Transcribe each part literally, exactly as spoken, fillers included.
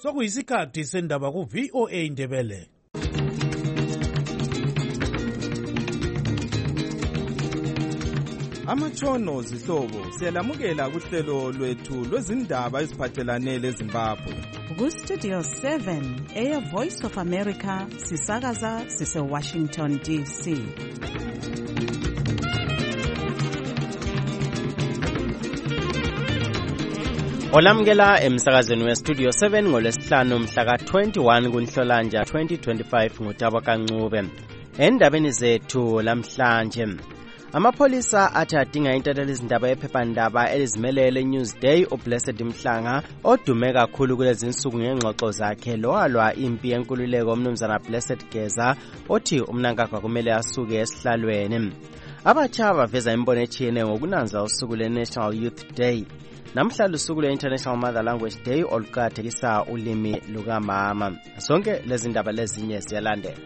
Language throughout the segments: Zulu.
Sokuyisikhathi sendaba ku V O A Indebele. Amatshono zihlobo siyalamukela kuhlelo lwethu lwezindaba eziphathelane leZimbabwe. Ku Studio seven eya Voice of America sisakaza sise Washington D C. Olamukela emsakazweni we Studio seven ngolwesihlanu mhla ka twenty-one kuNhlolanja twenty twenty-five ngoTabakanqube. Endabeni zethu lamhlanje, amapholisa athi adinga intatheli izindaba yephephandaba elizimelele Newsday uBlessed Mhlanga odume kakhulu kulezi insuku ngengxoxo zakhe lowalwa impi yenkululeko umnumzana Blessed Geza othi umnankagwa kumele asuke esihlalweni. Abatsha baveza imbono ethiyene ngokunanza usuku lwe-National Youth Day. Namhla lusuku lwe-International Mother Language Day oluqakathekisa ulimi lukamama. Zonke lezi ndaba lezinye siyalandela.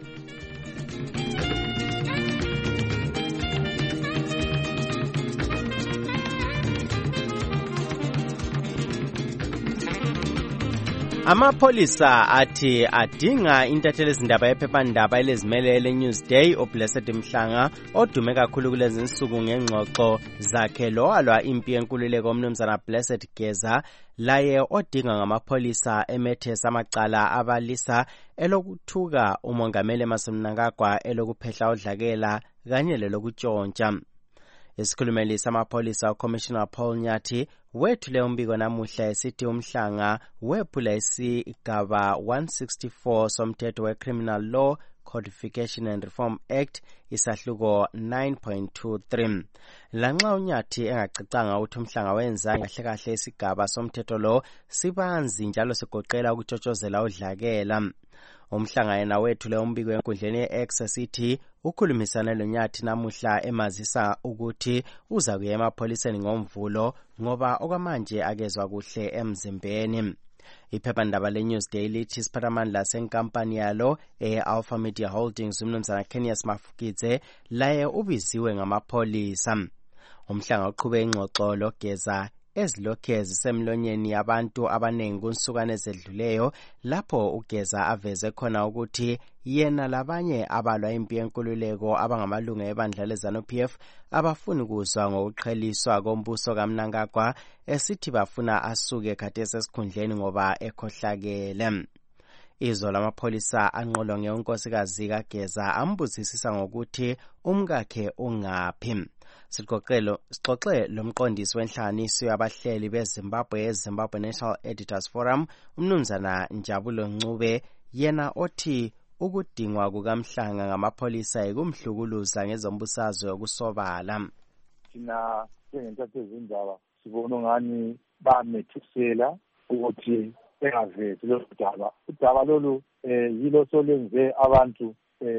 Amapholisa athi adinga intatheli izindaba yephephandaba elizimelele Newsday uBlessed Mhlanga odume kakhulu kulezi insuku ngengxoxo zakhe lowalwa impi yenkululeko umnumzana Blessed Geza laye odinga ngamapholisa emethesa amacala abalisa elokuthuka umongameli Emmerson Mnangagwa elokuphehla udlakela kanye lelokutshontsha. Isikhulumeli samapholisa uCommissioner Paul Nyathi wethule umbiko namuhla esithi uMhlanga wephula isigaba one sixty-four somthetho we-Criminal Law Codification and Reform Act isahluko nine point two three. Lanxa uNyathi engacicanga ukuthi uMhlanga wenza kahle kahle isigaba somthetho lo sibanzi njalo sigoqela ukutshotshozela udlakela. Umhlanga yena wethule umbiko enkundleni ye-X esithi ukhulumisana loNyathi namuhla emazisa ukuthi uza kuya emapholiseni ngomvulo ngoba okwamanje akezwa kuhle emzimbeni. Iphephandaba le-Newsday lithi isiphathamandla senkampani yalo e-Alpha Media Holdings umnumzana Kenius Mafukidze laye ubiziwe ngamapholisa. Umhlanga uqhube ingxoxo logeza ezilokhe zisemlonyeni yabantu abanengi kunsukane ezedluleyo lapho ugeza aveze khona ukuthi yena labanye abalwa impi yenkululeko abangamalungu ebandla leZANU P F abafuni kuzwa ngokuqheliswa kombuso kaMnangagwa esithi bafuna asuke khathesi esikhundleni ngoba ekhohlakele. Izolo amapholisa anqolonge unkosikazi kaGeza ambuzisisa ngokuthi umkakhe ungaphi. Sixoxe lomqondisi wenhlanganiso yabahleli beZimbabwe eZimbabwe National Editors Forum umnumzana Njabulo Ncube yena othi ukudingwa kukaMhlanga ngamapholisa ekumhlukuluza ngezombusazwe yokusobala. Thina njengentatheli izindaba sibona ngani bamethusela ukuthi engavezi lo daba. Udaba lolu yilo solenze abantu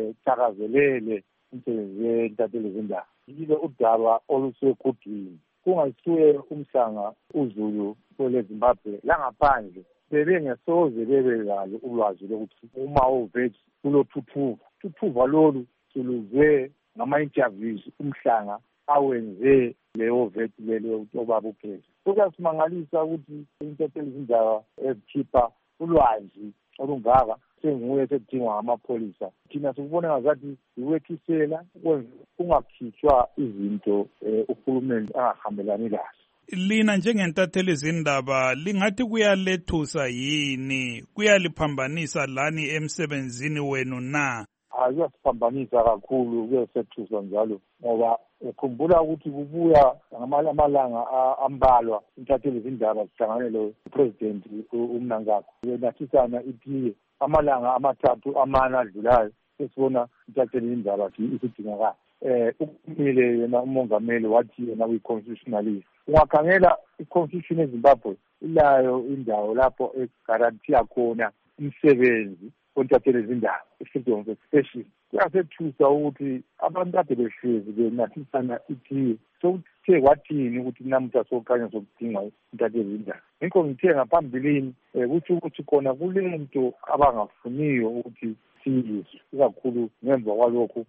thakazelele umsebenzi wentatheli izindaba. Yilo udaba olusekudwini. Kungasuye uMhlanga uZulu kweleZimbabwe langaphandle bebengesoze bebekalo ulwazi lokuthi uma uvethi kulothuthuva. Thuthuva lolu siluzwe ngama-interviews uMhlanga awenze leyo vethi lelo obaba uPhezi. Kuyasimangalisa ukuthi intatheli izindaba ezikhipha ulwazi olungaka senguye sekudingwa ngamapholisa. Thina sikubona ngazathi iwethisela kungakhitshwa izinto uhulumeni angahambelani lazo. Lina njengentatheli izindaba lingathi kuyalethusa yini, kuyaliphambanisa lani emsebenzini wenu na? Kuyasiphambanisa kakhulu, kuyasethusa njalo ngoba ukhumbula ukuthi kubuya ngamalanga ambalwa intatheli izindaba zihlanganele uPresident uMnangagwa yenathisana itiye amalanga amathathu amane adlulayo esibona intatheli izindaba isidingakala. Eh ukumile yena umongameli wathi yena uyi-constitutionalist. Ungakhangela i-constitution eZimbabwe ilayo indawo lapho egarantiya khona umsebenzi ontatheli izindaba i-freedom of expression. Kuyasethusa ukuthi abantu kade behlezi benathisana itiye sokuthe kwathini ukuthi namuhla sokukhanya sokudinga intatheli izindaba. Ngikho ngithe ngaphambilini ukuthi ukuthi khona kule nto abangafuniyo ukuthi siyizwe ikakhulu ngemva kwalokho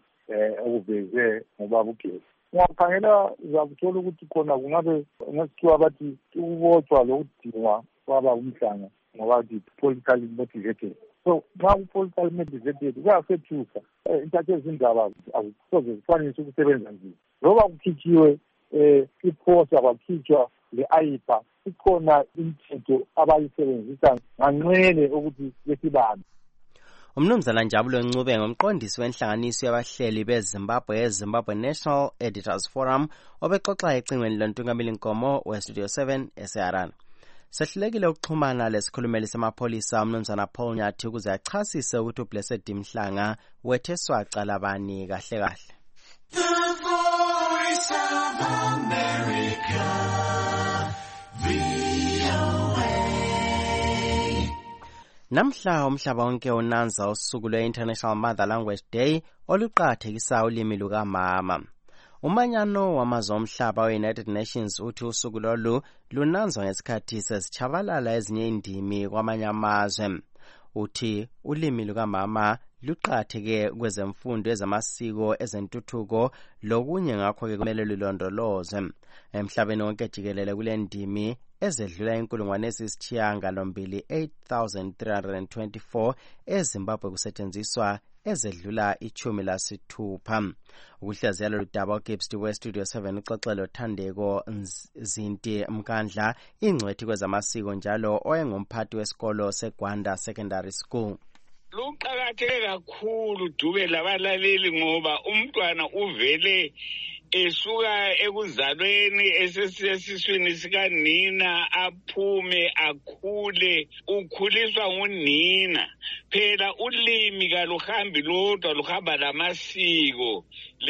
okuveze ngobaba uGeza. Ungakhangela uzakuthola ukuthi khona kungabe ngesithiwa bathi ukubotshwa lokudingwa kwaba uMhlanga ngoba politically motivated. So nxa ku-politically motivated kuyasethusa intatheli zindaba akusoze zifanise ukusebenza nzima. Loba kukhitshiwe um iphosa kwakhitshwa le-ayipa, ikhona imithetho abayisebenzisa nganxele ukuthi besibambe. Umnumzana Njabulo Ncube ngumqondisi wenhlanganiso yabahleli beZimbabwe eZimbabwe National Editors Forum obexoxa ecingweni lontungameli Nkomo weStudio seven eseHarare. Sehlulekile ukuxhumana lesikhulumeli semapholisa umnumzana Paul Nyathi ukuze achasise ukuthi uBlessed Mhlanga wetheswa cala bani kahle kahle. The Voice of America, V O A. Namhla umhlaba wonke unanza usuku lwe-International Mother Language Day oluqakathekisa ulimi lukamama. Umanyano wamazwe omhlaba we-United Nations uthi usuku lolu lunanzwa ngesikhathi sesitshabalala ezinye indimi kwamanye amazwe. Uthi ulimi lukamama luqakatheke kwezemfundo ezamasiko ezentuthuko lokunye ngakho-ke kumele lulondolozwe. Emhlabeni wonke jikelele kule ndimi ezedlula inkulungwane eziyisithiyagalombili eight thousand three hundred twenty-four eZimbabwe kusetshenziswa ezedlula ichumi lasithupha. Ukuhlaziya lolu daba uGibsty weStudio seven uxoxelo Thandeko Zinti Mkandla ingcwethi kwezamasiko njalo oyengumphathi wesikolo seGwanda Secondary School. Luqakatheke kakhulu Dube labalaleli ngoba umntwana uvele esuka ekuzalweni esesiswini sikanina aphume akhule ukhuliswa ngunina. Phela ulimi kaluhambi lodwa luhamba lamasiko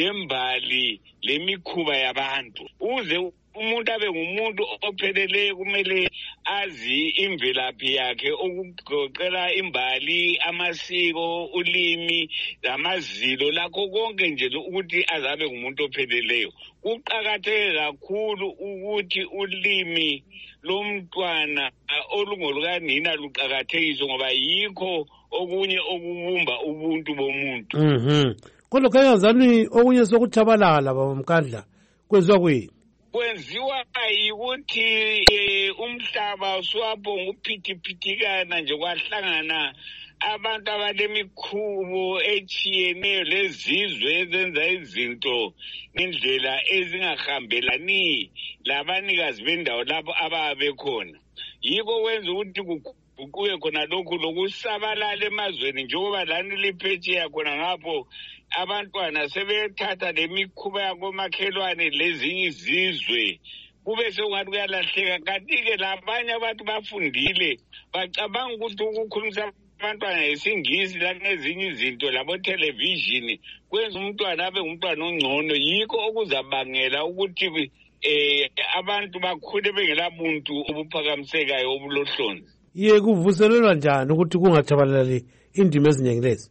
lembali lemikhuba yabantu. Uze umuntu abe ngumuntu opheleleyo kumele azi imvelaphi yakhe okugoqela imbali, amasiko, ulimi, lamazilo lakho konke nje ukuthi azabe ngumuntu opheleleyo. Kuqakatheke kakhulu ukuthi ulimi lomntwana olungolukanina luqakathekiswe ngoba yikho okunye okubumba ubuntu bomuntu. Mhm. Kodwa kayazani okunye sokuchabalala baba Mkandla kwenziwa kuyini? Kwenziwa ukuthi eh, umhlaba swapho nguphithiphitikana nje kwahlangana abantu abalemikhubo echiyeneyo lezizwe ezenza izinto ngendlela ezingahambelani labanikazi bendawo lapho ababe khona. Yiko kwenza ukuthi kuguquke khona lokhu lokusabalala emazweni njengoba lani liphetsheya khona ngapho abantwana sebethatha lemikhuba yakomakhelwane lezinye izizwe kube sekungathi kuyalahleka. Kanti-ke labanye abantu bafundile bacabanga ukuthi ukukhulumisa abantwana ngesingisi langezinye izinto labo television kwenza umntwana abe ngumntwana ongcono. Yikho okuzabangela ukuthi eh abantu bakhule bengelabuntu obuphakamisekayo obulohlonzi. Ye kuvuselelwa njani ukuthi kungachabalali indimi eziningi lezi?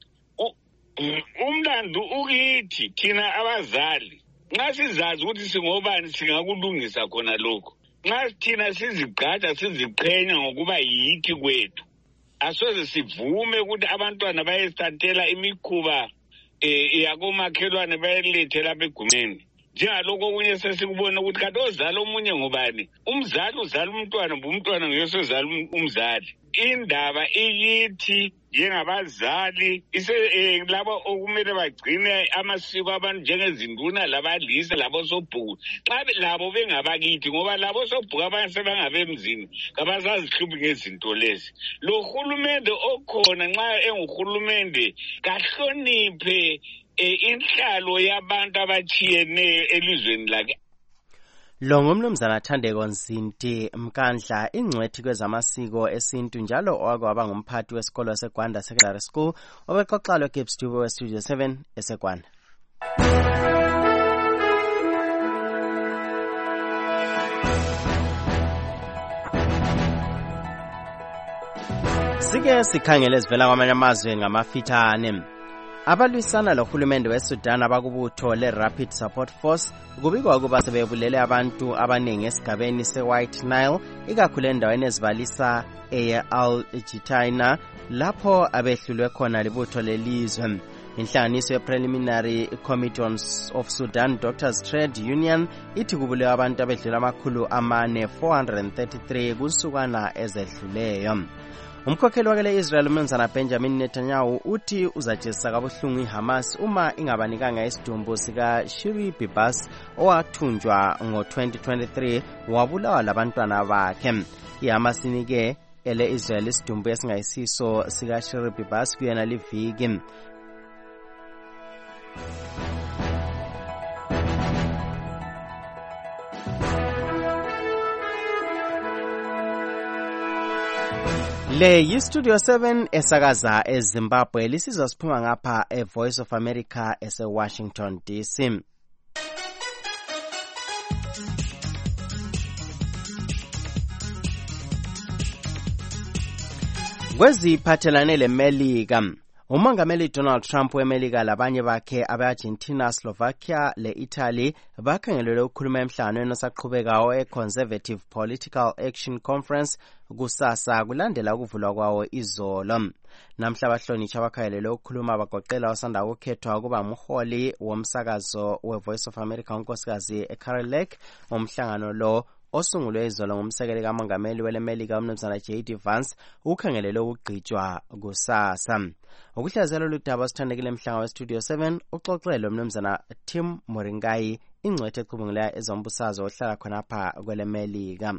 Umlando ukithi thina abazali nxa sizazi ukuthi singobani singakulungisa khona lokho. Nxa thina sizigqaja siziqhenya ngokuba yithi kwethu asoze sivume ukuthi abantwana bayesithathela imikhuba eh yakomakhelwane bayelethe lapha egumeni. Njengalokho okunye sesikubona ukuthi kanti ozali omunye ngobani? Umzali uzala umntwana ngumntwana ngiyosozala umzali. Indaba iyithi njengabazali ise eh, labo okumele bagcine amasiko abantu njengezinduna labalisa labo sobhuku xa labo bengabakithi ngoba labo sobhuku abantu sebangabemzini kabazazihluphi ngezinto lezi. Lo hulumende okhona nxa enguhulumende kahloniphe eh, inhlalo yabantu abachiyeneyo elizweni lakhe. Lo ngumnumzana Thandeko Nzinti Mkandla ingcwethi kwezamasiko esintu njalo owakwaba ngumphathi wesikolo seGwanda Secondary School obexoxa loGibsty weStudio seven eseGwanda. Sike sikhangele sivela kwamanye amazwe ngamafitshane. Abalwisana lohulumende weSudan abakubutho le-Rapid Support Force kubikwa ukuba sebebulele abantu abaningi esigabeni se-White Nile ikakhulu endaweni ezibalisa eye-Al Jitaina lapho abehlulwe khona libutho lelizwe. Inhlanganiso ye-Preliminary Committee of Sudan Doctors Trade Union ithi kubulewe abantu abedlula amakhulu amane four hundred thirty-three kusukana ezedluleyo. Umkhokheli wakele Israel umnumzana Benjamin Netanyahu uthi uzajezisa kabuhlungu iHamas uma ingabanikanga isidumbu sika Shiri Bibas owathunjwa ngo twenty twenty-three wabulawa labantwana bakhe. iHamas inike ele Israel isidumbu esingayisiso sika Shiri Bibas kuyena liviki. Le yiStudio seven esakaza eZimbabwe lisizwa siphuma ngapha eVoice of America eseWashington D C. Kweziphathelane leMelika, umongameli Donald Trump weMelika labanye bakhe abe-Argentina, Slovakia le-Italy bakhangelelwe ukukhuluma emhlanganweni osaqhubekayo e-Conservative Political Action Conference kusasa kulandela ukuvulwa kwawo izolo. Namhla abahlonitshi abakhangelelwe ukukhuluma bagoqela osanda ukukhethwa ukuba umholi womsakazo we-Voice of America unkosikazi Carol Lake. Umhlangano lo osungulwe izolo ngumsekeli kamongameli weleMelika umnumzana J D Vance ukhangelelwe ukugqitshwa kusasa. Ukuhlazela ludaba sithandekile emhlanga weStudio seven uxoxelo umnumzana Tim Moringai ingcwethe ecubungulayo ezombusazwe ohlala khonapha kweleMelika.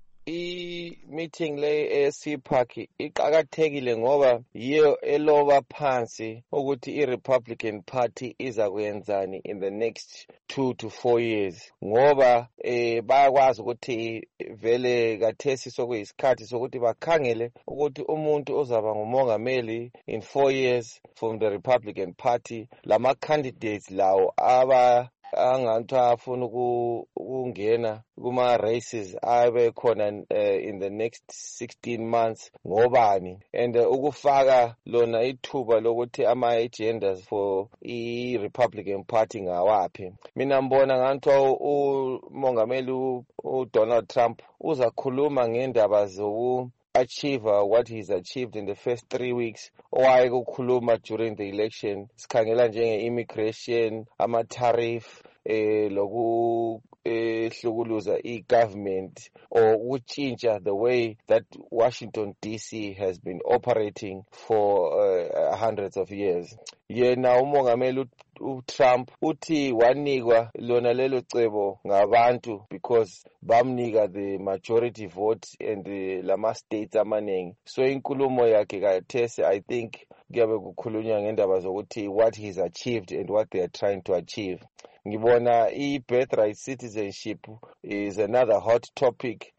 I-meeting le e-C PAC iqakathekile ngoba yiyo eloba phansi ukuthi i-Republican Party iza kuyenzani in the next two to four years ngoba eh bayakwazi ukuthi vele kathesi sokuyisikhathi sokuthi bakhangele ukuthi umuntu ozaba ngumongameli in four years from the Republican Party lama candidates lawo aba angathi afuna ukungena kuma races abe khona uh, in the next sixteen months ngobani and uh, ukufaka lona ithuba lokuthi ama agendas for i Republican Party ngawaphi. Mina ngibona ngathi umongameli u Donald Trump uzakhuluma ngendaba zoku achieve uh, what he's achieved in the first three weeks owaye kukhuluma during the election sikhangela njenge immigration ama tariff eh loku ehlukuluza i-government or ukutshintsha the way that Washington D C has been operating for uh, hundreds of years. Yena umongameli uTrump uthi wanikwa lona lelo cebo ngabantu because bamnika the majority vote and the lama states amaningi. So inkulumo yakhe kathese I think kuyabe kukhulunywa ngendaba zokuthi what he's achieved and what they are trying to achieve. Ngibona i-birthright citizenship is another hot topic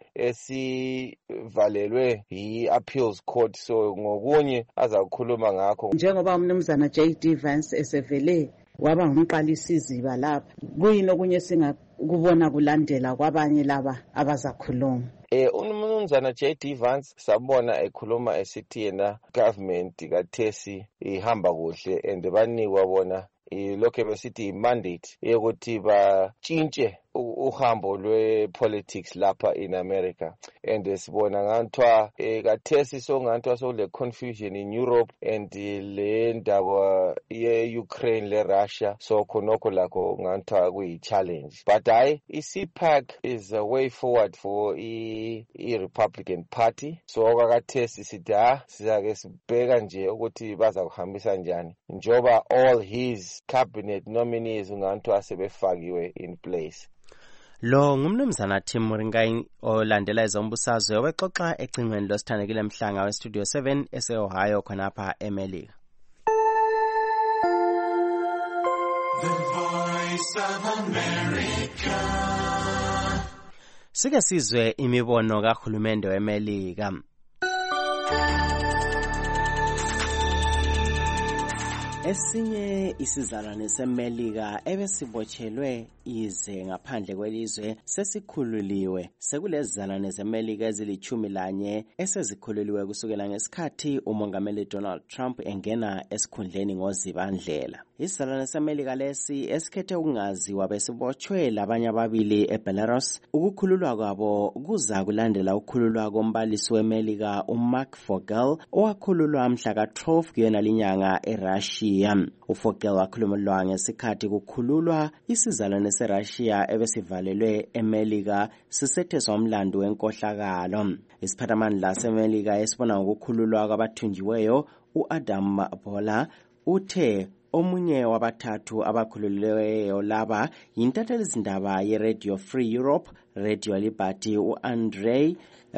esivalelwe yi-appeals court, so ngokunye azakukhuluma ngakho. Njengoba umnumzana J D Vance esevele waba ngumqalisiziba lapha, kuyini okunye singakubona kulandela kwabanye laba abazakhuluma? Eh umnumzana J D Vance sabona ekhuluma esithi yena government kathesi ihamba kuhle and banikwa bona lokho besithi mandate yokuthi batshintshe uhambo lwe-politics lapha in America. And sibona ngantwa kathesi so ngantwa so le confusion in Europe and le ndaba ye-Ukraine le-Russia, so khonokho lakho ngantwa kuyi-challenge. But hayi, i-C PAC is a way forward for i-Republican Party. So kathesi sithi ha sizake sibheka nje ukuthi baza kuhambisa njani njoba all his cabinet nominees ngantwa sebefakiwe in place. Lo ngumnumzana Tim Moringai olandela ezombusazwe wexoxa ecingweni losithandekile emhlanga weStudio seven ese-Ohio khonapha eMelika. The Voice of America. Sike sizwe imibono kahulumende weMelika. Esinye isizalwane seMelika ebesibotshelwe ize ngaphandle kwelizwe sesikhululiwe. Sekulezizalwane zeMelika ezilichumi lanye esezikhululiwe kusukela ngesikhathi umongameli Donald Trump engena esikhundleni ngozibandlela. Isizalwane seMelika lesi esikhethe ukungaziwa besibotshwe labanye ababili eBelarus. Ukukhululwa kwabo kuza kulandela ukukhululwa kombalisi weMelika uMark Vogel owakhululwa mhla ka-twelve kuyona linyanga eRussia. uVogel wakhululwa ngesikhathi kukhululwa isizalwane seRussia ebesivalelwe eMelika sisetheswa umlando wenkohlakalo. Isiphathamandla seMelika esibona ngokukhululwa kwabathunjiweyo u-Adam Bola uthe omunye wabathathu abakhululiweyo laba yintathelizindaba yeRadio Free Europe, Radio Liberty u-Andrei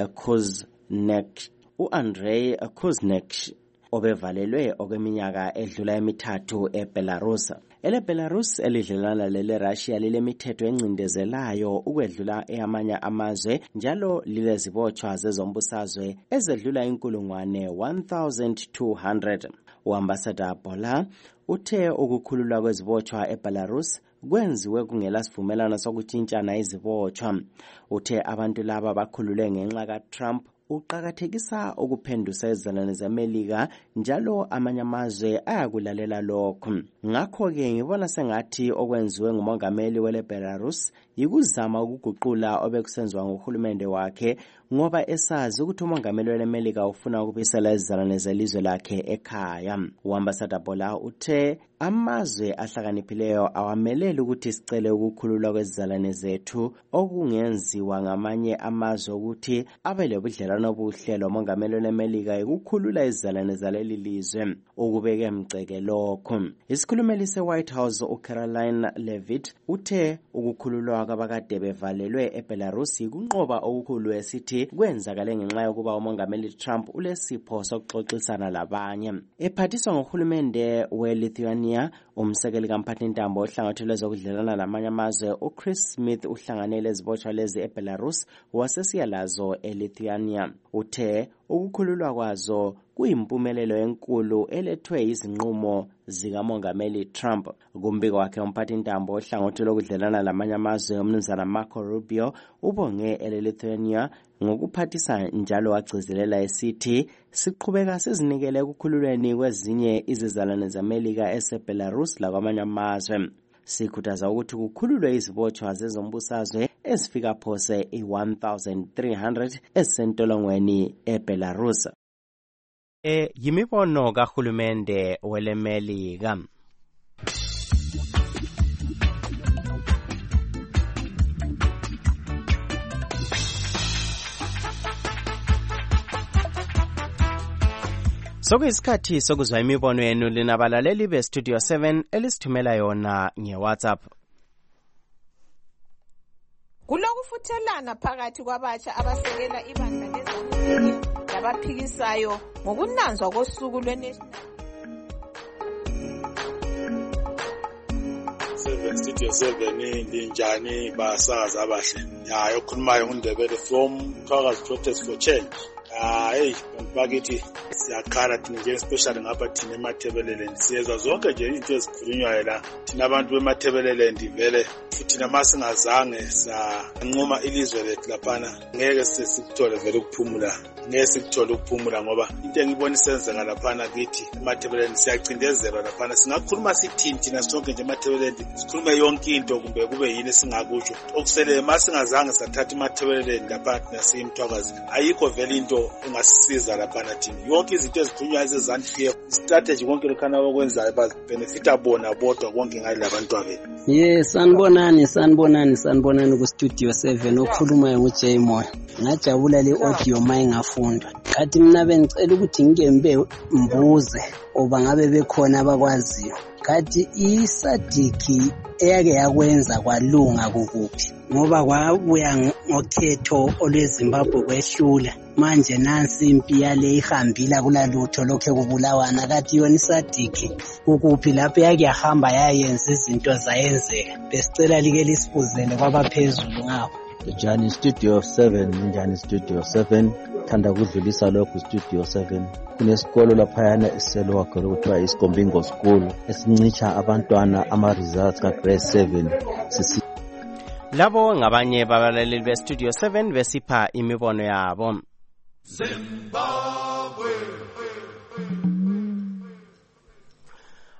Kuznek u-Andrei Kuznek obevalelwe okweminyaka edlula emithathu eBelarus. Ele Belarus elidlelana lele Russia lile mithetho encindezelayo ukwedlula eyamanye amazwe njalo lile zibotshwa zezombusazwe ezedlula inkulungwane one thousand two hundred. U-Ambassador Bola uthe ukukhululwa kwezibotshwa eBelarus kwenziwe kungela sivumelano sokutshintshana izibotshwa. Uthe abantu laba bakhululwe ngenxa kaTrump uqakathekisa ukuphendusa izizalwane zeMelika njalo amanye amazwe ayakulalela lokho. Ngakho-ke ngibona sengathi okwenziwe ngumongameli wele Belarus yikuzama ukuguqula obekusenziwa nguhulumende wakhe ngoba esazi ukuthi umongameli wele Melika ufuna ukubisela izizalwane zelizwe lakhe ekhaya. U-Ambassador Bola uthe amazwe ahlakaniphileyo awameleli ukuthi sicele ukukhululwa kwezizalwane zethu okungenziwa ngamanye amazwe ukuthi abe lobudlelwano obuhle lomongameli wele Melika ukukhulula izizalwane zaleli lizwe ukubeke emgceke lokho. Isikhulumeli se-White House uCaroline Leavitt uthe ukukhululwa kwabakade bevalelwe eBelarus kunqoba okukhulu esithi kwenzakale ngenxa yokuba umongameli Trump ulesipho sokuxoxisana labanye. Ephathiswa ngohulumende we-Lithuania, umsekeli kamphathintambo ohlangothele lwezokudlelana lamanye amazwe uChris Smith uhlanganele ezibotshwa lezi eBelarus wasesiya lazo eLithuania. Uthe ukukhululwa kwazo kuyimpumelelo enkulu elethwe izinqumo zikamongameli Trump. Kumbiko wakhe umphathintambo ohlangothele lokudlelana lamanye amazwe umnumzana Marco Rubio ubonge eLithuania ngokuphathisa njalo wagcizelela esithi siqhubeka sizinikele ekukhululweni kwezinye izizalwane zeMelika eseBelarus lakwamanye amazwe. Sikhuthaza ukuthi kukhululwe izibotshwa zezombusazwe ezifika phose i-one thousand three hundred ezisentolongweni eBelarus. E yimibono kahulumende wele Melika. Sokuyisikhathi sokuzwa imibono yenu linabalaleli beStudio seven elisithumela yona ngeWhatsApp. Kulokufuthelana phakathi kwabatsha abasekela ibandla lezamulo labaphikisayo ngokunanzwa kosuku lweNational Studio seven linjani basaza abahle. Ya yokhulumayo nguNdebele from Kagazi Protest for Change. Ah hey bakithi siyakhala thina nje especially ngapha thina eMathebeleleni siyezwa zonke nje izinto ezikhulunywayo la thina abantu beMathebeleleni vele futhi namasingazange sanquma ilizwe lethu laphana ngeke sesikuthole vele ukuphumula ngeke sikuthole ukuphumula ngoba into engibona isenzeka laphana kithi eMathebeleleni siyacindezelwa laphana singakhuluma sithini thina sonke nje eMathebeleleni sikhulume yonke into kumbe kube yini singakusho okusele masingazange sathatha eMathebeleleni lapha thina siyimthwakazi ayikho vele into engasisiza laphana thina yonke izinto ezikhulunywayo ezizanhle strategy konke lokhana okwenzayo babenefita bona bodwa konke ngale labantu abethu. Yes, sanibonani sanibonani sanibonani ku Studio seven okhulumayo nguJay Moyo. Ngajabula le audio maye ngafunda. Kathi mina bengicela ukuthi ngikembe mbuze oba ngabe bekhona abakwaziyo. Kathi isadiki eyake yakwenza kwalunga kukuphi ngoba kwabuya ngokhetho olweZimbabwe kwehlula manje nansi impi yale ihambila kulalutho lokhe kubulawana kathi yona isadiki ukuphi lapho yake yahamba yayenza izinto zayenzeka besicela like lisibuzele kwabaphezulu ngawo. Njani Studio seven njani Studio seven thanda kudlulisa lokho Studio seven kunesikolo laphayana eselo wakho lokuthiwa iSkombingo School esincicha abantwana ama results ka grade seven sisi labo ngabanye babalaleli beStudio seven besipha imibono yabo. Zimbabwe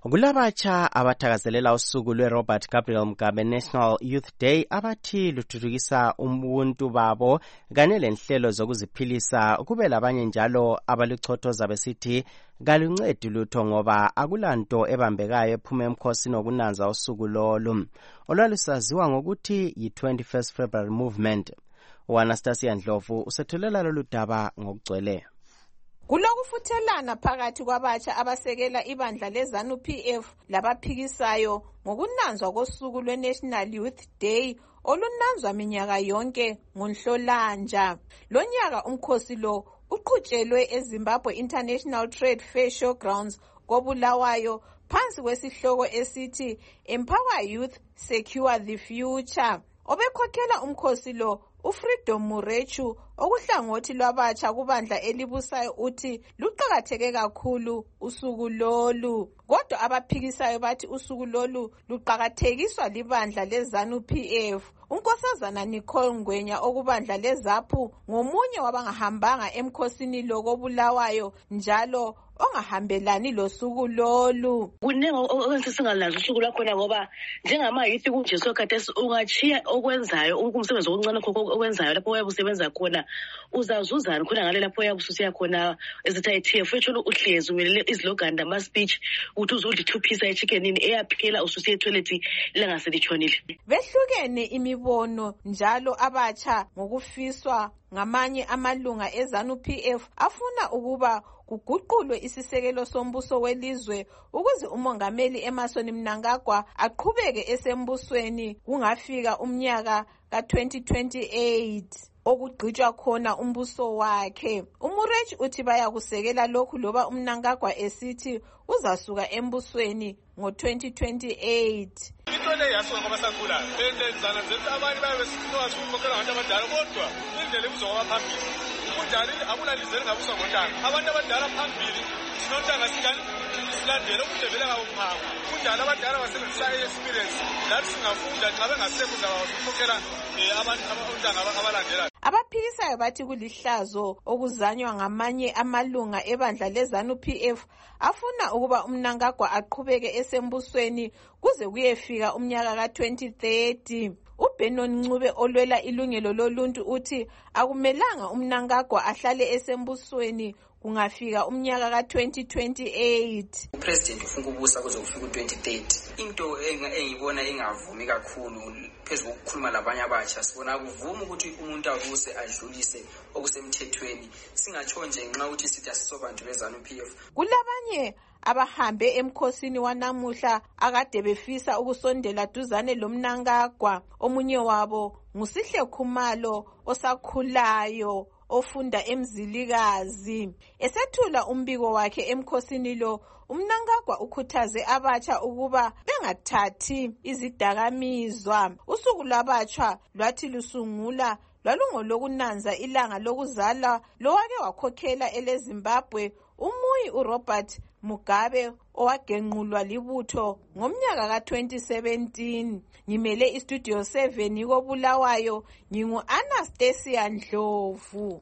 Kulabatsha abathakazelela usuku lwe-Robert Gabriel Mugabe National Youth Day abathi luthuthukisa ubuntu babo kanye lenhlelo zokuziphilisa, kube labanye njalo abaluchothoza besithi kaluncedi lutho ngoba akulanto ebambekayo ephuma emkhosini wokunanza usuku lolu olwalusaziwa ngokuthi yi-twenty-first February Movement. U-Anastasia Ndlovu usethulela lolu daba ngokugcweleyo. Kulokufuthelana phakathi kwabatsha abasekela ibandla leZANU P F labaphikisayo ngokunanzwa kosuku lwe-National Youth Day olunanzwa minyaka yonke ngoNhlolanja. Lonyaka umkhosi lo uqhutshelwe eZimbabwe International Trade Fair Showgrounds koBulawayo phansi kwesihloko esithi Empower Youth, Secure the Future. Obekhokhela umkhosi lo uFreedom Murechu okuhlangothi lwabatsha kubandla elibusayo uthi luqhakatheke kakhulu usuku lolu. Kodwa abaphikisayo bathi usuku lolu luqhakathekiswa libandla leZANU P F. Unkosazana Nicole Ngwenya okubandla leZAPU ngomunye wabangahambanga emkhosini lo koBulawayo njalo ongahambelani losuku lolu. Kunengo okwenza singalazi usuku lwakhona ngoba njengama yithi kunje sokhathesi ungachiya okwenzayo umsebenzi okuncane okwenzayo lapho uyabe usebenza khona uzazuzana khona ngale lapho uyabe ususiya khona ezitha T F etsho uhlezi umelele izlogan ama speech uthi uzudla two piece chicken ini eyaphela ususiya toilet langaselitshonile. Behlukene imibono njalo abatsha ngokufiswa ngamanye amalunga eZANU P F afuna ukuba kuguqulwe isisekelo sombuso welizwe ukuze umongameli Emmerson Mnangagwa aqhubeke esembusweni kungafika umnyaka ka twenty twenty-eight okugqitshwa khona umbuso wakhe. Umurechi uthi bayakusekela lokhu loba uMnangagwa esithi uzasuka embusweni ngo twenty twenty-eight. Into le yaso ngoba sakhula benzana zethu abanye babe sikhoza ukukhokhela abantu abadala kodwa indlela ibuzoba phambili kunjani akulalizeni ngabusa ngontanga abantu abadala phambili sinontanga sikani silandele ukudebela ngawuphanga kunjani abadala basebenzisa experience lathi singafunda xa bengasekho uzawukhokhela abantu abontanga abalandela. Abaphikisayo bathi kulihlazo okuzanywa ngamanye amalunga ebandla leZANU P F afuna ukuba uMnangagwa aqhubeke esembusweni kuze kuyefika umnyaka ka twenty thirty. uBenon Ncube olwela ilungelo loluntu uthi akumelanga uMnangagwa ahlale esembusweni kungafika umnyaka ka twenty twenty-eight. Upresident ufuna ukubusa kuze kufike twenty thirty. Into engiyibona engavumi kakhulu phezulu ukukhuluma labanye abatsha sibona kuvuma ukuthi umuntu abuse adlulise okusemthethweni singatsho nje nxa uthi sithi asisobantu beZANU P F. Kulabanye abahambe emkhosini wanamuhla akade befisa ukusondela duzane loMnangagwa. Omunye wabo nguSihle Khumalo osakhulayo ofunda eMzilikazi. Esethula umbiko wakhe emkhosini lo, uMnangagwa ukhuthaze abatsha ukuba bengathathi izidakamizwa. Usuku lwabatsha lwathi lusungula lwalungolokunanza ilanga lokuzala lowake wakhokhela eleZimbabwe umuyi uRobert Mugabe owagenqulwa libutho ngomnyaka ka twenty seventeen. Ngimele istudio seven koBulawayo, ngingu Anastasia Ndlovu.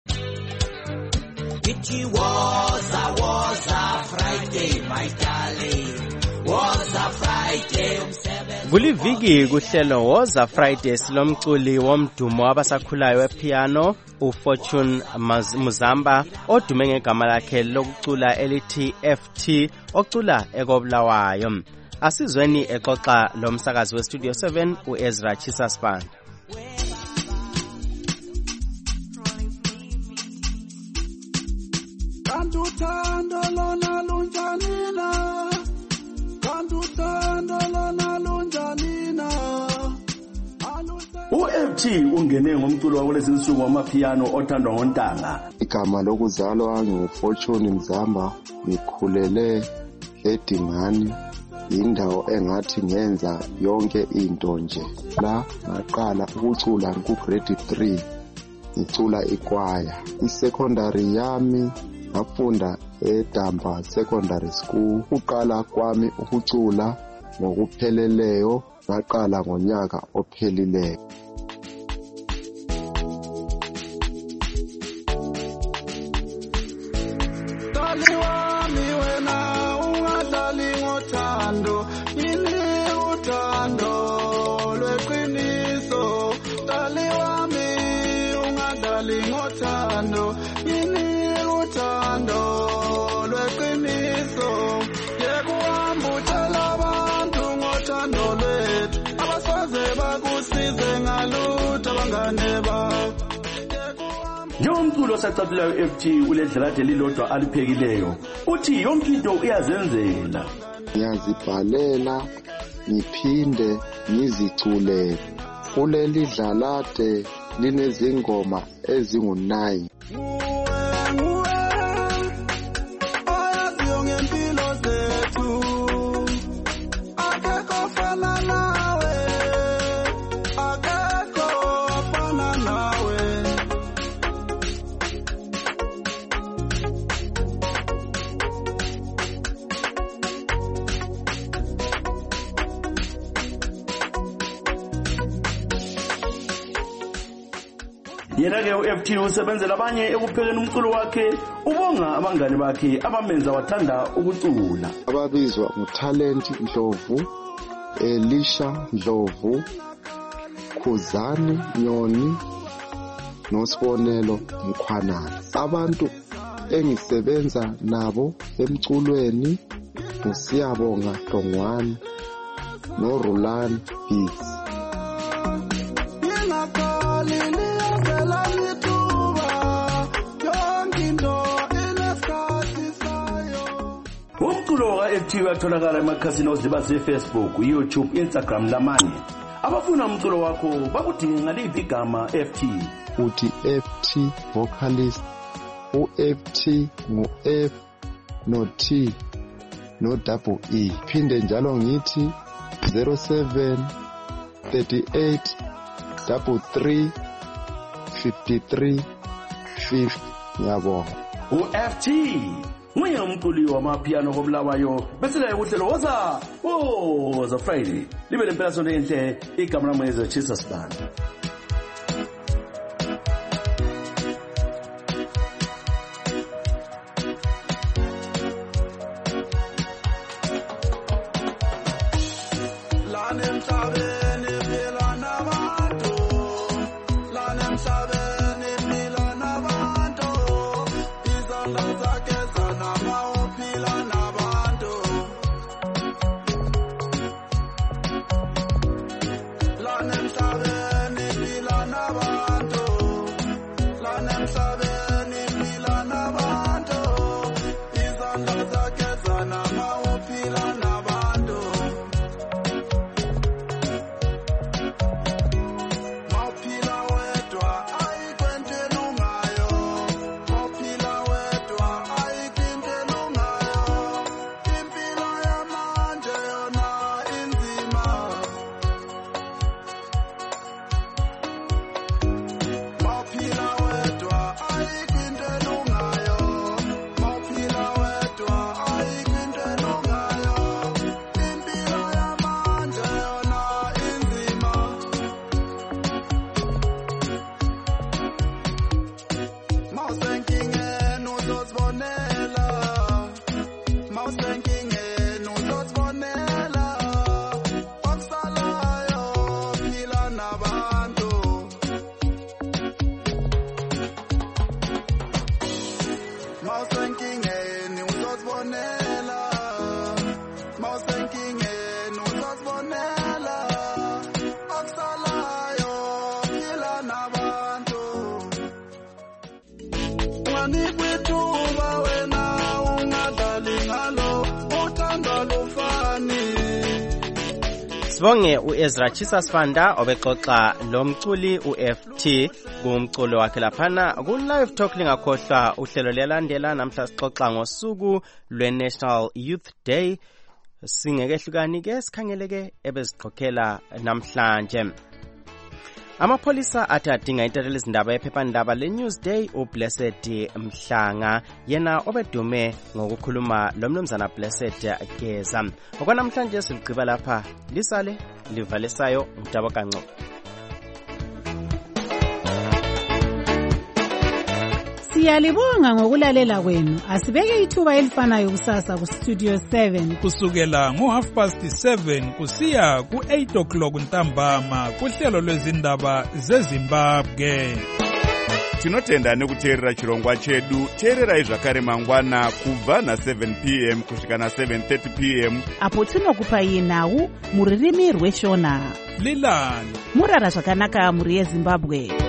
It was a was a Friday, my darling. Was a Friday. Kuliviki kuhlelo Woza Friday silomculi womdumo wabasakhulayo wepiano uFortune Muzamba odume ngegama lakhe lokucula elithi F T ocula ekobulawayo. Asizweni exoxa lomsakazi westudio seven uEzra Chisaspan. Kanduthando lona lunjanina Kanduthando lona lunjanina U-F T ungene ngomculo wakulezinsuku wamapiano othandwa ngontanga. Igama lokuzalwa nguFortune Mzamba, ngikhulele eDingani, indawo engathi ngenza yonke into nje. La ngaqala ukucula ku-grade three, ngicula ikwaya. I-secondary yami ngafunda eDamba Secondary School. Uqala kwami ukucula ngokupheleleyo ngaqala ngonyaka ophelileyo. Dali wami wena ungadlali ngothando nginika uthando lweqiniso yekuhamba utshela abantu ngothando lwethu abasoze bakusize ngalutho abangane bakho. Njengomculo osacaphileyo u-F T uledlela kade lilodwa aliphekileyo uthi yonke into uyazenzela. Ngiyazibhalela ngiphinde ngiziculele kuleli dlalade linezingoma ezingu-nine. Yena-ke u-F T usebenzela abanye ekuphekeni umculo wakhe ubonga abangani bakhe abamenza wathanda ukucula. Ababizwa nguTalent Ndlovu, Elisha Ndlovu, Khuzani Nyoni noSibonelo Mkhwanana. Abantu engisebenza nabo emculweni uSiyabonga Dongwane noRulani Beats. Umculo ka-F T uyatholakala emakhasini ozibase Facebook, YouTube, Instagram lamanye. Abafuna umculo wakho bakudinga ngaliphi igama F T? Uthi F T vocalist, u-F T ngu-F no T no double E. Phinde njalo ngithi zero seven thirty-eight double three fifty-three fifty. Ngiyabonga. U-F T nguye umculi wamapiano kobulawayo bese la uhlelo woza woza Friday libe lempela sonto enhle igama lami is Chisa Span. Sibonge uEzra Chisa Sfanda obexoxa lomculi uF T kumculo wakhe laphana ku Live Talk. Lingakhohlwa uhlelo lelandela namhla sixoxa ngosuku lweNational Youth Day. Singekehlukani ke sikhangeleke ebezixoxela namhlanje. Amapholisa athi adinga intatheli izindaba ephephandaba leNewsday uBlessed Mhlanga yena obedume ngokukhuluma lomnumzana Blessed Geza. Okwanamhlanje siligqiba lapha lisale livalisayo Mdabo Kanco. Siyalibonga ngokulalela kwenu. Asibeke ithuba elifanayo kusasa ku Studio seven kusukela ngo half past seven kusiya ku eight o'clock ntambama kuhlelo lwezindaba zeZimbabwe. tinotenda nekuteerera chirongwa chedu. Teererai zvakare mangwana kubva na-seven p m kusvika na-seven thirty p m apo tinokupai nhau muririmi rweshona. Lilani murara zvakanaka muri yeZimbabwe.